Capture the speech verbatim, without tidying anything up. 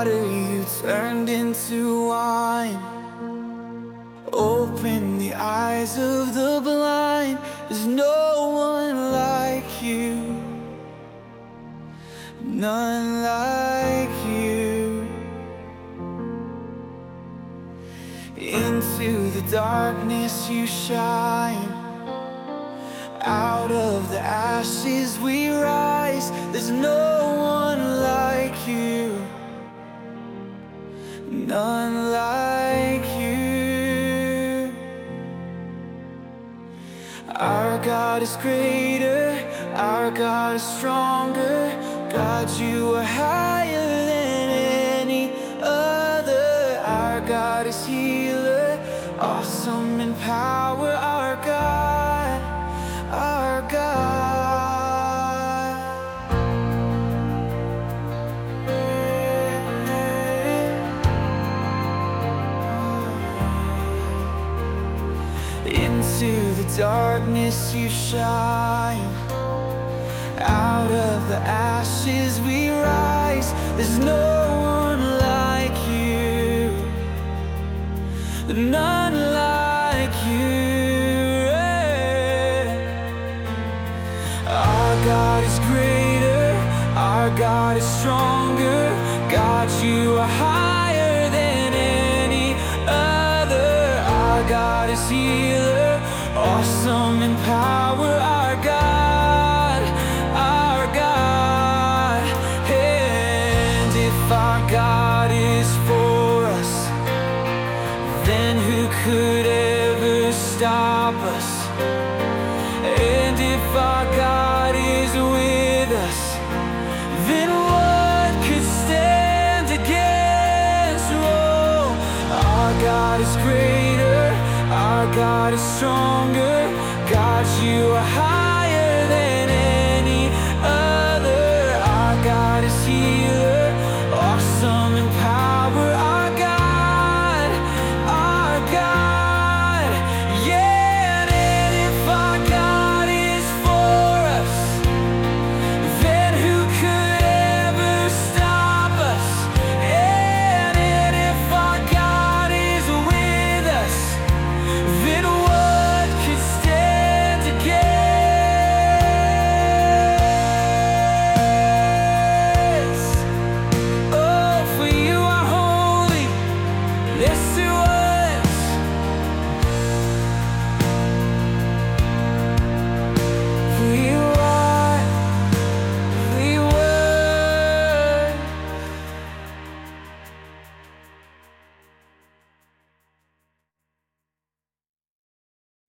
water you turned into wine. Open the eyes of the blind. There's no one like you, none like you. Into the darkness you shine. Out of the ashes we rise. There's no one like you, none like you. Our God is greater, our God is stronger. God, you are higher than any other. Our God is healer, awesome in power. Our God, our God. Into the darkness you shine. Out of the ashes we rise. There's no one like you, none like you. Our God is greater, our God is stronger. God, you are higher than any other. Our God is healer, awesome in power. Our God, our God. And if our God is for us, then who could ever stop us? And if our God is with us, then what could stand against? Oh, our God is greater, our God is stronger. God, you are higher than any other. Our God is healer, awesome in power. Our God, our God. Yeah, and if our God is for us, then who could ever stop us? And, and if our God is with us, then what could stand against? Oh, for you are holy, yes it was. For you